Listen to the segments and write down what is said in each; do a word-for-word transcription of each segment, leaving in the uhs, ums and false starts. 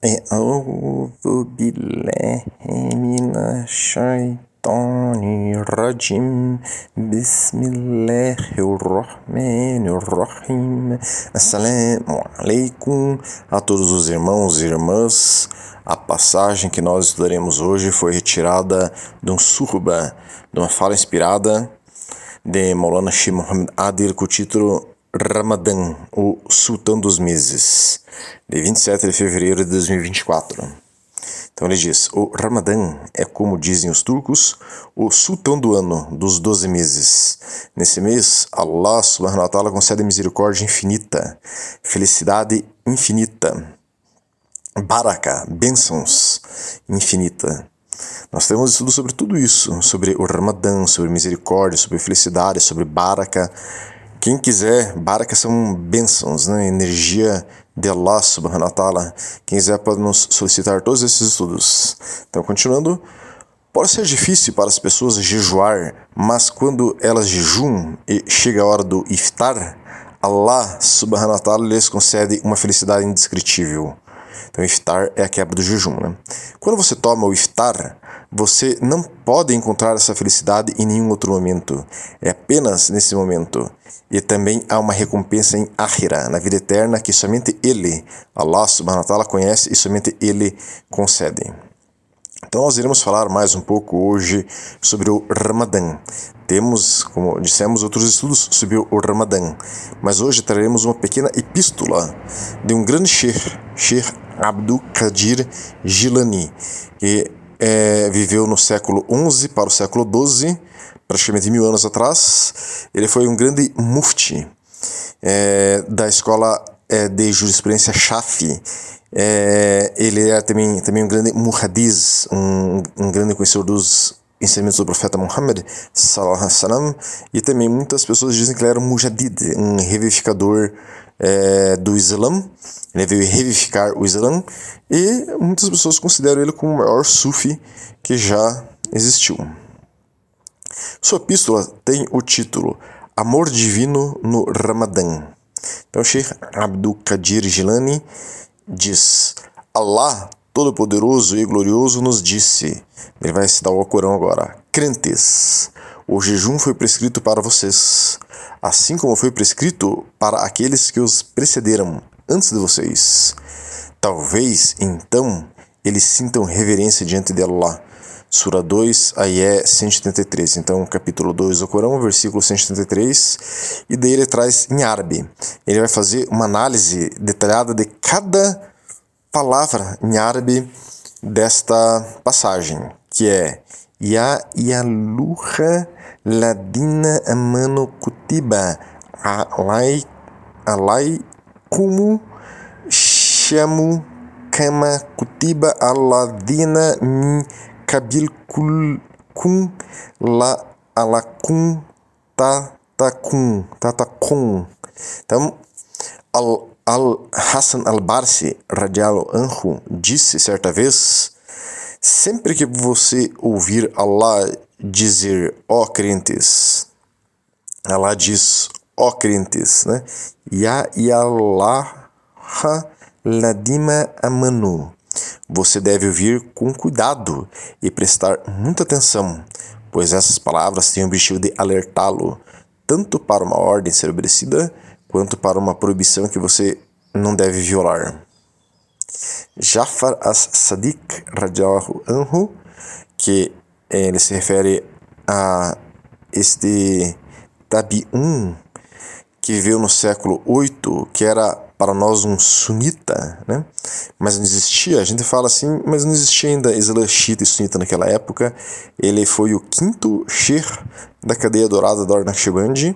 أعوذ بالله من الشيطان الرجيم بسم الله الرحمن الرحيم. Assalamu alaikum a todos os irmãos e irmãs. A passagem que nós estudaremos hoje foi retirada de um surba, de uma fala inspirada de Maulana Sheikh Muhammad Adil com o título Ramadã, o Sultão dos Meses, de vinte e sete de fevereiro de dois mil e vinte e quatro. Então ele diz: o Ramadã é, como dizem os turcos, o sultão do ano, dos doze meses. Nesse mês, Allah subhanahu wa ta'ala concede misericórdia infinita, felicidade infinita, baraka, bênçãos infinita. Nós temos estudo sobre tudo isso, sobre o Ramadã, sobre misericórdia, sobre felicidade, sobre baraka. Quem quiser, baraka são bênçãos, né? Energia de Allah subhanahu wa ta'ala. Quem quiser pode nos solicitar todos esses estudos. Então, continuando, pode ser difícil para as pessoas jejuar, mas quando elas jejuam e chega a hora do iftar, Allah subhanahu wa ta'ala lhes concede uma felicidade indescritível. Então, iftar é a quebra do jejum, né? Quando você toma o iftar, você não pode encontrar essa felicidade em nenhum outro momento. É apenas nesse momento. E também há uma recompensa em Akhira, na vida eterna, que somente Ele, Allah subhanahu wa ta'ala, conhece e somente Ele concede. Então nós iremos falar mais um pouco hoje sobre o Ramadã. Temos, como dissemos, outros estudos sobre o Ramadã, mas hoje traremos uma pequena epístola de um grande Sheikh, Sheikh Abdul Qadir Jilani, que é, viveu no século onze para o século doze, praticamente mil anos atrás. Ele foi um grande mufti é, da escola é, de jurisprudência Shafi. É, ele era também, também um grande muhaddiz, um, um grande conhecedor dos ensinamentos do profeta Muhammad sallallahu alaihi wasallam, e também muitas pessoas dizem que ele era um mujaddid, um revivificador é, do Islã. Ele veio revivificar o Islã, e muitas pessoas consideram ele como o maior sufi que já existiu. Sua epístola tem o título Amor Divino no Ramadã. Então, Sheikh Abdul Qadir Jilani diz: Allah, Todo-Poderoso e Glorioso, nos disse, ele vai citar o Alcorão agora: crentes, o jejum foi prescrito para vocês, assim como foi prescrito para aqueles que os precederam antes de vocês. Talvez, então, eles sintam reverência diante de Allah. Sura dois, Ayé cento e setenta e três. Então, capítulo dois do Corão, versículo cento e setenta e três. E daí ele traz em árabe. Ele vai fazer uma análise detalhada de cada palavra em árabe desta passagem, que é Ya yaluha ladina amanu kutiba alai alai kumu shamu kama kutiba aladina min kabil kun la alakum tatakun tatakun. Então, al Al-Hassan al-Barsi, radiallahu anhu, disse certa vez: sempre que você ouvir Allah dizer, ó crentes, Allah diz, ó crentes, né? Ya yallaha ladima amanu. Você deve ouvir com cuidado e prestar muita atenção, pois essas palavras têm o objetivo de alertá-lo, tanto para uma ordem ser obedecida, quanto para uma proibição que você não deve violar. Jafar as-Sadiq, radiallahu anhu, que ele se refere a este tabi'un que viveu no século oito, que era para nós um sunita, né? Mas não existia, a gente fala assim, mas não existia ainda Islã xiita e sunita naquela época. Ele foi o quinto sheikh da cadeia dourada da Ordem Naqshbandi.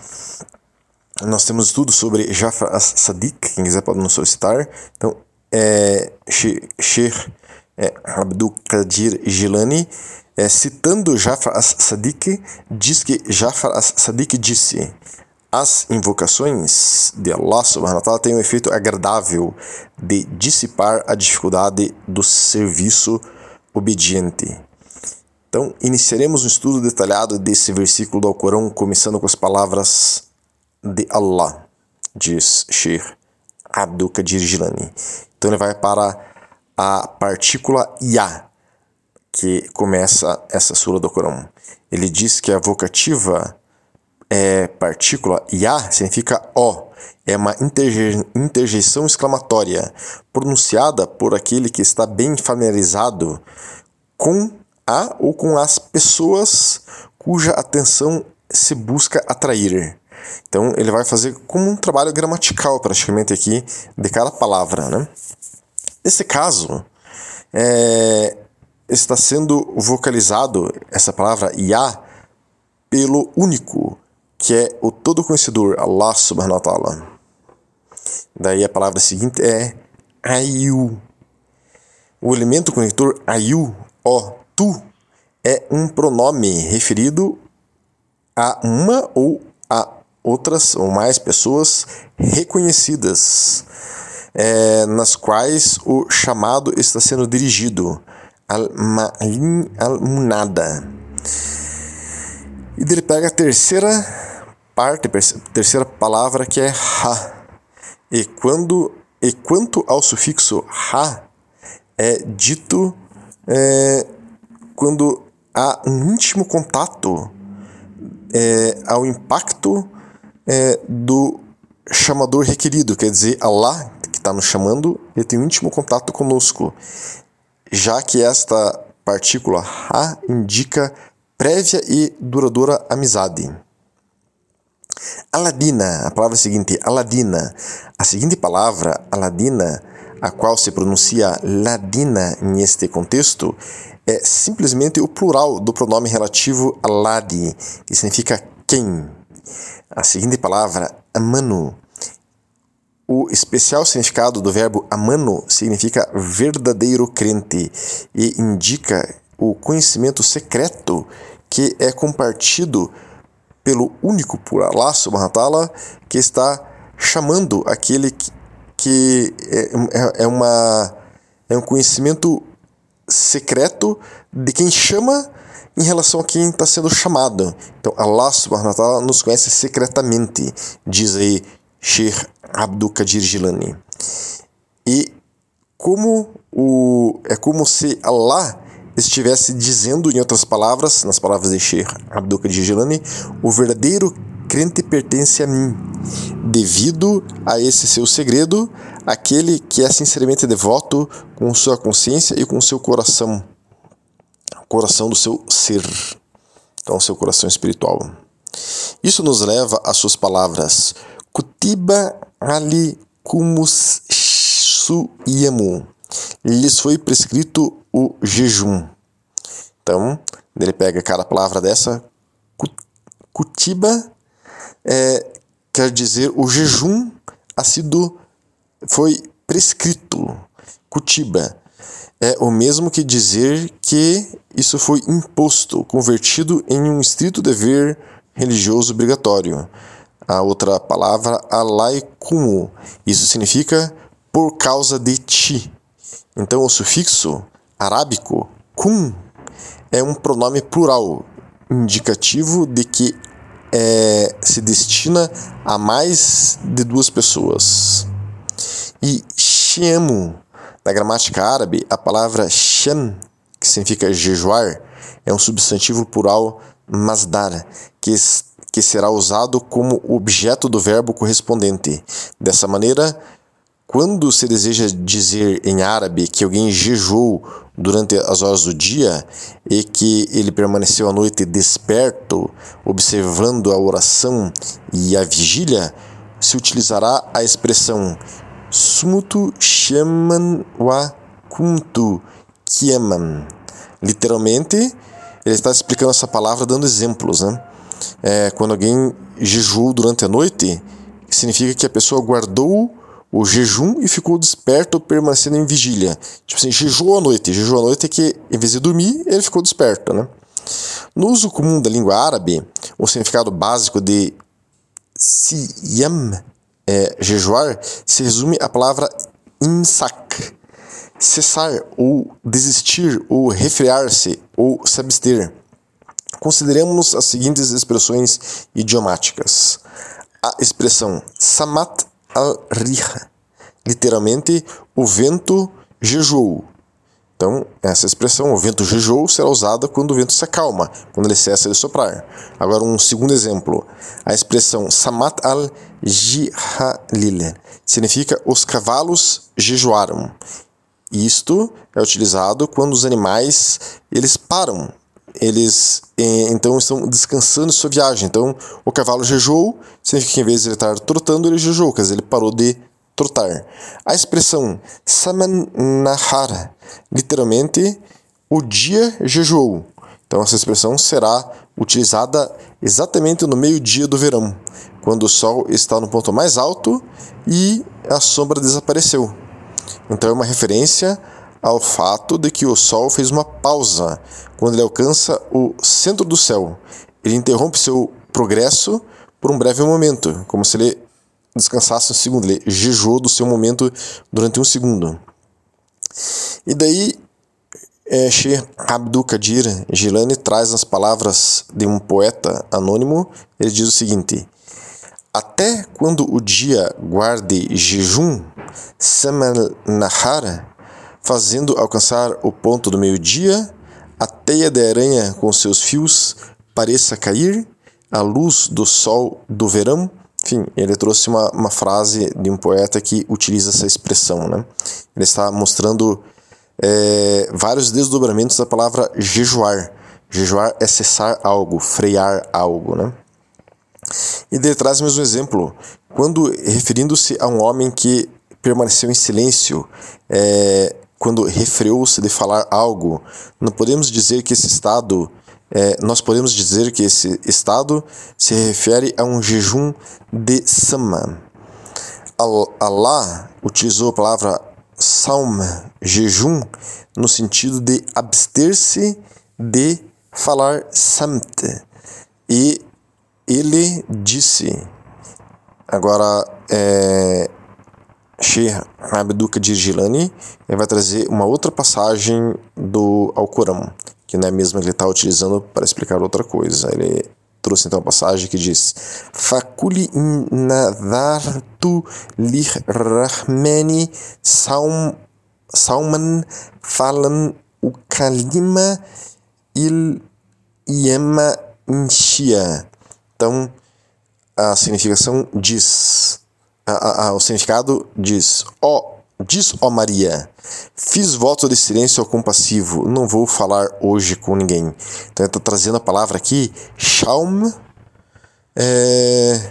Nós temos estudo sobre Jafar as-Sadiq, quem quiser pode nos solicitar. Então, é, Sheikh é, Abdul Qadir Jilani, é, citando Jafar as-Sadiq, diz que Jafar as-Sadiq disse: as invocações de Allah subhanahu wa ta'ala têm um efeito agradável de dissipar a dificuldade do serviço obediente. Então, iniciaremos um estudo detalhado desse versículo do Alcorão, começando com as palavras de Allah, diz Sheikh Abdul Qadir Jilani. Então ele vai para a partícula ya, que começa essa sura do Corão. Ele diz que a vocativa é, partícula ya significa ó. É uma interje, interjeição exclamatória, pronunciada por aquele que está bem familiarizado com a ou com as pessoas cuja atenção se busca atrair. Então ele vai fazer como um trabalho gramatical praticamente aqui de cada palavra, né? Nesse caso, é, está sendo vocalizado essa palavra ya pelo único, que é o todo conhecedor, Allah subhanahu wa ta'ala. Daí a palavra seguinte é ayu. O elemento conector ayu, ó, tu, é um pronome referido a uma ou a outras ou mais pessoas reconhecidas, é, nas quais o chamado está sendo dirigido, al-ma'in al-munada. E ele pega a terceira parte, a terceira palavra, que é ha. E, quando, e quanto ao sufixo ha, é dito é, quando há um íntimo contato é, ao impacto é, do chamador requerido, quer dizer, Allah, que está nos chamando, ele tem um íntimo contato conosco, já que esta partícula ha indica prévia e duradoura amizade. Aladina, a palavra seguinte, aladina. A seguinte palavra, aladina, a qual se pronuncia ladina neste contexto, é simplesmente o plural do pronome relativo aladi, que significa quem. A seguinte palavra, amanu. O especial significado do verbo amano significa verdadeiro crente e indica o conhecimento secreto que é compartido pelo único por Allah subhanahu wa ta'ala, que está chamando aquele que, que é, é, uma, é um conhecimento secreto de quem chama em relação a quem está sendo chamado. Então Allah subhanahu wa ta'ala nos conhece secretamente, diz aí Sheikh Abdul Qadir Jilani. E como o, é como se Allah estivesse dizendo, em outras palavras, nas palavras de Sheikh Abdul Qadir Jilani, o verdadeiro crente pertence a mim, devido a esse seu segredo, aquele que é sinceramente devoto com sua consciência e com seu coração, o coração do seu ser, então seu coração espiritual. Isso nos leva às suas palavras, Kutiba alikumus suyamu, lhes foi prescrito o jejum. Então, ele pega cada palavra dessa, kutiba, é, quer dizer o jejum ha sido, foi prescrito. Kutiba é o mesmo que dizer que isso foi imposto, convertido em um estrito dever religioso obrigatório. A outra palavra, alaikumu, isso significa por causa de ti. Então o sufixo arábico kum é um pronome plural, indicativo de que é, se destina a mais de duas pessoas. E shiamu, na gramática árabe, a palavra shan, que significa jejuar, é um substantivo plural masdar, que, que será usado como objeto do verbo correspondente. Dessa maneira, quando se deseja dizer em árabe que alguém jejuou durante as horas do dia e que ele permaneceu à noite desperto, observando a oração e a vigília, se utilizará a expressão sumutu shaman wa kuntu kiaman. Literalmente, ele está explicando essa palavra dando exemplos, né? É, quando alguém jejuou durante a noite, significa que a pessoa guardou o jejum e ficou desperto, permanecendo em vigília. Tipo assim, jejuou à noite. Jejuou à noite é que, em vez de dormir, ele ficou desperto, né? No uso comum da língua árabe, o significado básico de siyam, é, jejuar, se resume à palavra imsak, cessar, ou desistir, ou refrear-se, ou se abster. Consideremos as seguintes expressões idiomáticas. A expressão samat al-rih, literalmente, o vento jejuou. Então, essa expressão, o vento jejuou, será usada quando o vento se acalma, quando ele cessa de soprar. Agora, um segundo exemplo. A expressão Samat al-Jihalil significa os cavalos jejuaram. Isto é utilizado quando os animais eles param. Eles então estão descansando de sua viagem. Então, o cavalo jejuou significa que em vez de ele estar trotando, ele jejuou, quer dizer, ele parou de trotar. A expressão Saman Nahar, literalmente, o dia jejuou. Então, essa expressão será utilizada exatamente no meio-dia do verão, quando o sol está no ponto mais alto e a sombra desapareceu. Então, é uma referência ao fato de que o sol fez uma pausa quando ele alcança o centro do céu. Ele interrompe seu progresso por um breve momento, como se ele descansasse um segundo, ele jejuou do seu momento durante um segundo. E daí, é, Sheikh Abdul Qadir Jilani traz as palavras de um poeta anônimo. Ele diz o seguinte: até quando o dia guarde jejum, Samal Nahar, fazendo alcançar o ponto do meio-dia, a teia de aranha com seus fios pareça cair, a luz do sol do verão. Enfim, ele trouxe uma, uma frase de um poeta que utiliza essa expressão, né? Ele está mostrando é, vários desdobramentos da palavra jejuar. Jejuar é cessar algo, frear algo, né? E ele traz mais um exemplo. Quando, referindo-se a um homem que permaneceu em silêncio, é, quando refreou-se de falar algo, não podemos dizer que esse estado... É, nós podemos dizer que esse estado se refere a um jejum de sama. Allah utilizou a palavra saum, jejum, no sentido de abster-se de falar samt. E ele disse, agora, é, Sheikh Abdul Qadir Jilani ele vai trazer uma outra passagem do Alcorão, que não é a mesma que ele está utilizando para explicar outra coisa. Ele trouxe então uma passagem que diz: Fakuli nadartu lirrahmani saum sauman falan ukalima il yama inshia. Então, a significação diz, a, a, o significado diz: ó, diz ó Maria, fiz voto de silêncio ao compassivo, não vou falar hoje com ninguém. Então ele está trazendo a palavra aqui, shaum, é,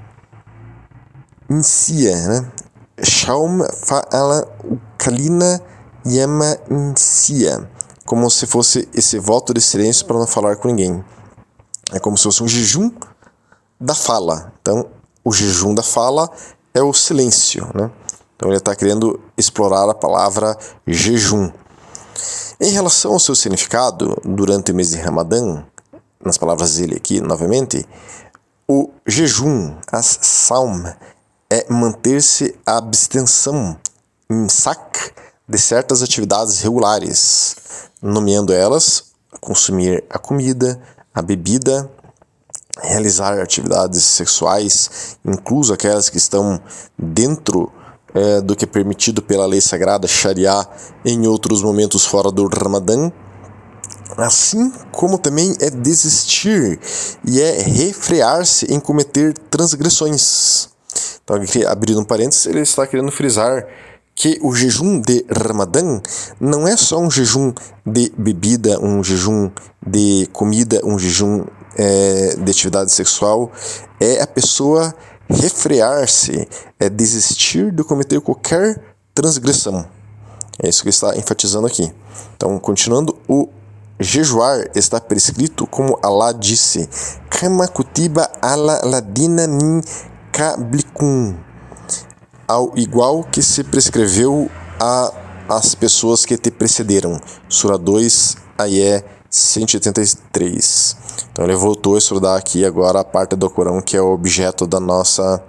insia, né? Shaum fa'ala kalina yama insia, como se fosse esse voto de silêncio para não falar com ninguém. É como se fosse um jejum da fala. Então, o jejum da fala é o silêncio, né? Então, ele está querendo explorar a palavra jejum. Em relação ao seu significado, durante o mês de Ramadã, nas palavras dele aqui, novamente, o jejum, as saum, é manter-se à abstenção, imsak, de certas atividades regulares, nomeando elas consumir a comida, a bebida, realizar atividades sexuais, incluso aquelas que estão dentro é, do que é permitido pela lei sagrada Sharia em outros momentos fora do Ramadã, assim como também é desistir e é refrear-se em cometer transgressões. Então, aqui, abrindo um parênteses, ele está querendo frisar que o jejum de Ramadã não é só um jejum de bebida, um jejum de comida, um jejum é, de atividade sexual, é a pessoa refrear-se, é desistir de cometer qualquer transgressão. É isso que está enfatizando aqui. Então, continuando, o jejuar está prescrito como Allah disse: Kama kutiba ala ladina min qablikum, ao igual que se prescreveu a as pessoas que te precederam. Sura dois, Ayé cento e oitenta e três. Então ele voltou a estudar aqui agora a parte do Corão que é o objeto da nossa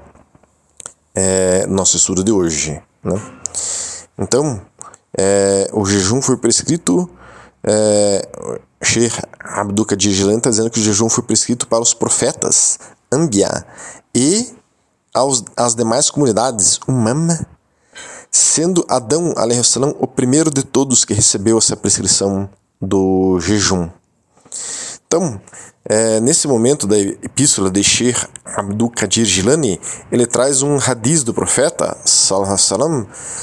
é, nosso estudo de hoje, né? Então, é, o jejum foi prescrito, é, Sheikh Abdul Qadir Jilani está dizendo que o jejum foi prescrito para os profetas, Anbiya, e aos, às demais comunidades, Umam, sendo Adão alaihi salam o primeiro de todos que recebeu essa prescrição do jejum. Então, é, nesse momento da epístola de Sheikh Abdul Qadir Jilani, ele traz um hadith do profeta, sallallahu alaihi wasallam,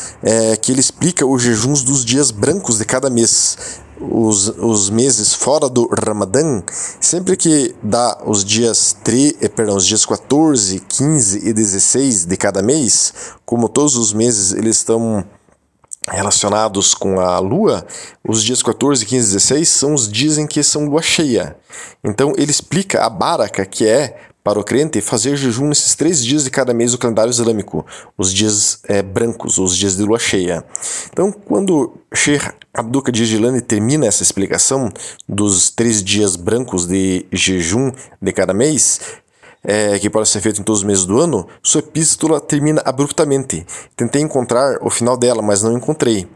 é, que ele explica os jejuns dos dias brancos de cada mês. Os, os meses fora do Ramadã, sempre que dá os dias, tre, perdão, os dias quatorze, quinze e dezesseis de cada mês, como todos os meses eles estão relacionados com a lua, os dias quatorze, quinze e dezesseis são os dias em que são lua cheia. Então ele explica a baraka, que é para o crente fazer jejum nesses três dias de cada mês do calendário islâmico, os dias é, brancos, os dias de lua cheia. Então, quando Sheikh Abdul Qadir Jilani termina essa explicação dos três dias brancos de jejum de cada mês, É, que pode ser feito em todos os meses do ano, sua epístola termina abruptamente. Tentei encontrar o final dela, mas não encontrei.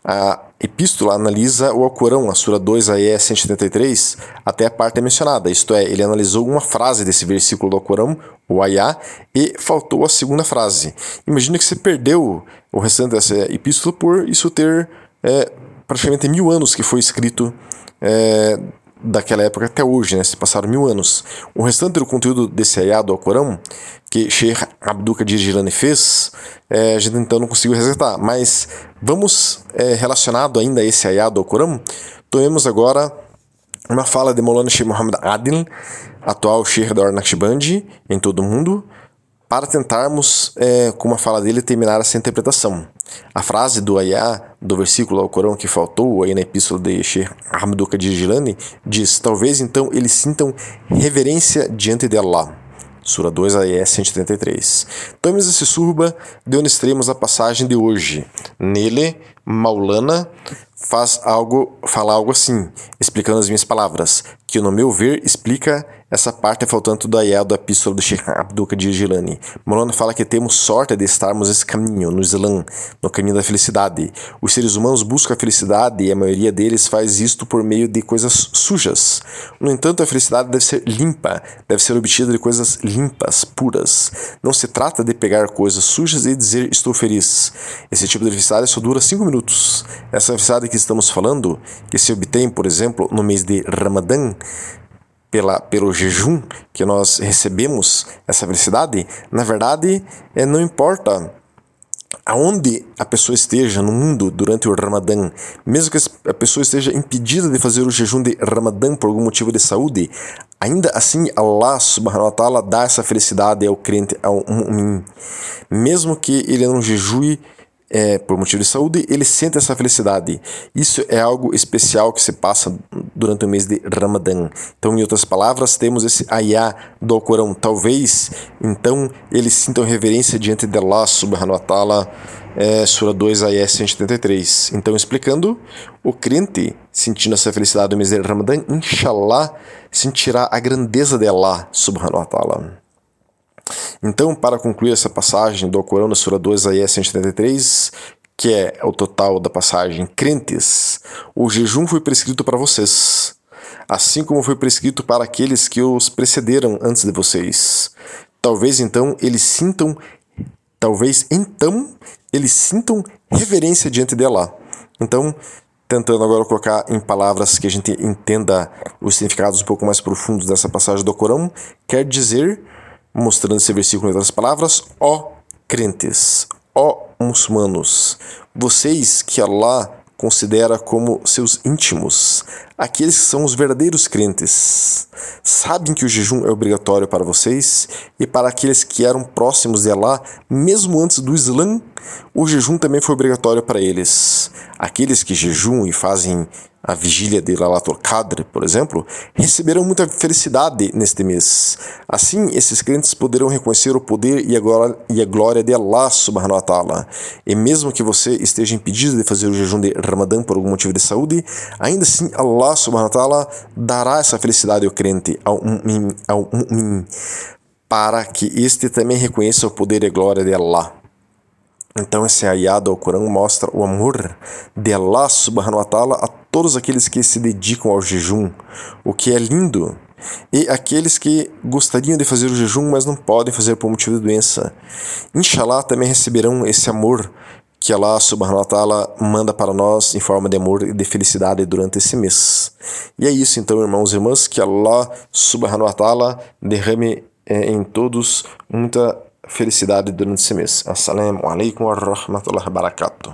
A epístola analisa o Alcorão, a Sura dois, Ayah cento e setenta e três, até a parte mencionada, isto é, ele analisou uma frase desse versículo do Alcorão, o Ayah, e faltou a segunda frase. Imagina que você perdeu o restante dessa epístola por isso ter é, praticamente mil anos que foi escrito é, daquela época até hoje, né? Se passaram mil anos. O restante do conteúdo desse ayah do Alcorão, que Sheikh Abdul Qadir Jilani fez, é, a gente então não conseguiu resgatar. Mas vamos, é, relacionado ainda a esse ayah do Alcorão, tomemos agora uma fala de Maulana Sheikh Muhammad Adil, atual Sheikh da Ordem Naqshbandi em todo o mundo, para tentarmos, é, com uma fala dele, terminar essa interpretação. A frase do ayah, do versículo ao Corão que faltou aí na epístola de Sheikh Abdul Qadir Jilani, diz: talvez então eles sintam reverência diante de Allah. Sura dois, Ayah cento e setenta e três. Tomemos esse surba de onde extremos a passagem de hoje. Nele, Maulana faz algo, fala algo assim, explicando as minhas palavras, que no meu ver explica essa parte faltando do ayah da epístola do Sheikh Abdul Qadir Jilani. Maulana fala que temos sorte de estarmos nesse caminho, no Islã, no caminho da felicidade. Os seres humanos buscam a felicidade e a maioria deles faz isto por meio de coisas sujas. No entanto, a felicidade deve ser limpa, deve ser obtida de coisas limpas, puras. Não se trata de pegar coisas sujas e dizer estou feliz. Esse tipo de felicidade só dura cinco minutos. Essa felicidade que estamos falando, que se obtém, por exemplo, no mês de Ramadã, Pela, pelo jejum que nós recebemos essa felicidade, na verdade, é, não importa aonde a pessoa esteja no mundo durante o Ramadã, mesmo que a pessoa esteja impedida de fazer o jejum de Ramadã por algum motivo de saúde, ainda assim Allah subhanahu wa ta'ala dá essa felicidade ao crente, ao mu'min. Mesmo que ele não jejue É, por motivo de saúde, ele sente essa felicidade. Isso é algo especial que se passa durante o mês de Ramadã. Então, em outras palavras, temos esse ayah do Alcorão. Talvez, então, eles sintam reverência diante de Allah subhanahu wa ta'ala, é, Sura dois, Ayah cento e setenta e três. Então, explicando, o crente, sentindo essa felicidade do mês de Ramadã, inshallah, sentirá a grandeza de Allah subhanahu wa ta'ala. Então, para concluir essa passagem do Alcorão na Sura dois, Ayah cento e setenta e três, que é o total da passagem, crentes, o jejum foi prescrito para vocês, assim como foi prescrito para aqueles que os precederam antes de vocês. Talvez então eles sintam, talvez então eles sintam reverência diante de Allah. Então, tentando agora colocar em palavras que a gente entenda os significados um pouco mais profundos dessa passagem do Alcorão, quer dizer, mostrando esse versículo em outras palavras, ó crentes, ó muçulmanos, vocês que Allah considera como seus íntimos, aqueles que são os verdadeiros crentes, sabem que o jejum é obrigatório para vocês e para aqueles que eram próximos de Allah, mesmo antes do Islã, o jejum também foi obrigatório para eles. Aqueles que jejuam e fazem a vigília de Lailatul Qadr, por exemplo, receberão muita felicidade neste mês. Assim, esses crentes poderão reconhecer o poder e a glória, e a glória de Allah subhanahu wa ta'ala. E mesmo que você esteja impedido de fazer o jejum de Ramadã por algum motivo de saúde, ainda assim Allah subhanahu wa ta'ala dará essa felicidade ao crente, ao mu'min, ao mu'min, para que este também reconheça o poder e a glória de Allah. Então esse ayah do Alcorão mostra o amor de Allah subhanahu wa ta'ala a todos aqueles que se dedicam ao jejum, o que é lindo, e aqueles que gostariam de fazer o jejum, mas não podem fazer por motivo de doença. Inshallah também receberão esse amor que Allah subhanahu wa ta'ala manda para nós em forma de amor e de felicidade durante esse mês. E é isso então, irmãos e irmãs, que Allah subhanahu wa ta'ala derrame eh, em todos muita felicidade durante esse mês. Assalamu alaikum wa rahmatullahi wa barakatuh.